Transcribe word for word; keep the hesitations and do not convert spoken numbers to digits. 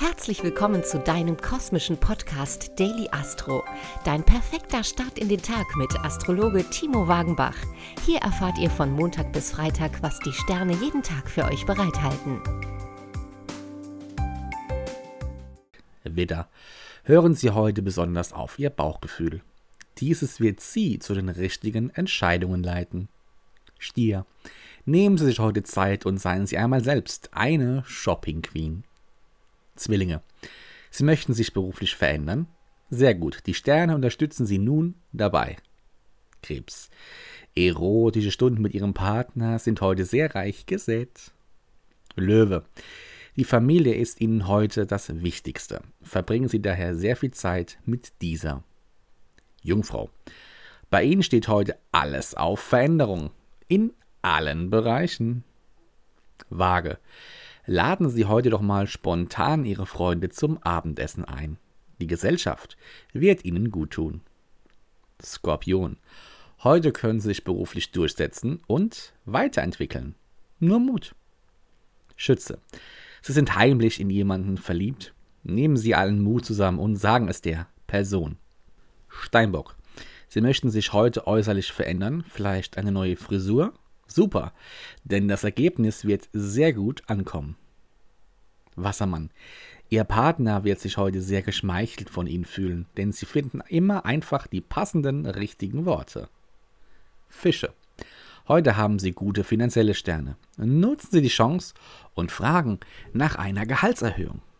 Herzlich willkommen zu deinem kosmischen Podcast Daily Astro. Dein perfekter Start in den Tag mit Astrologe Timo Wagenbach. Hier erfahrt ihr von Montag bis Freitag, was die Sterne jeden Tag für euch bereithalten. Widder, hören Sie heute besonders auf Ihr Bauchgefühl. Dieses wird Sie zu den richtigen Entscheidungen leiten. Stier, nehmen Sie sich heute Zeit und seien Sie einmal selbst eine Shopping Queen. Zwillinge, Sie möchten sich beruflich verändern? Sehr gut, die Sterne unterstützen Sie nun dabei. Krebs, erotische Stunden mit Ihrem Partner sind heute sehr reich gesät. Löwe, die Familie ist Ihnen heute das Wichtigste. Verbringen Sie daher sehr viel Zeit mit dieser. Jungfrau, bei Ihnen steht heute alles auf Veränderung. In allen Bereichen. Waage, laden Sie heute doch mal spontan Ihre Freunde zum Abendessen ein. Die Gesellschaft wird Ihnen gut tun. Skorpion, heute können Sie sich beruflich durchsetzen und weiterentwickeln. Nur Mut. Schütze, Sie sind heimlich in jemanden verliebt. Nehmen Sie allen Mut zusammen und sagen es der Person. Steinbock, Sie möchten sich heute äußerlich verändern, vielleicht eine neue Frisur? Super, denn das Ergebnis wird sehr gut ankommen. Wassermann, Ihr Partner wird sich heute sehr geschmeichelt von Ihnen fühlen, denn Sie finden immer einfach die passenden, richtigen Worte. Fische, heute haben Sie gute finanzielle Sterne. Nutzen Sie die Chance und fragen nach einer Gehaltserhöhung.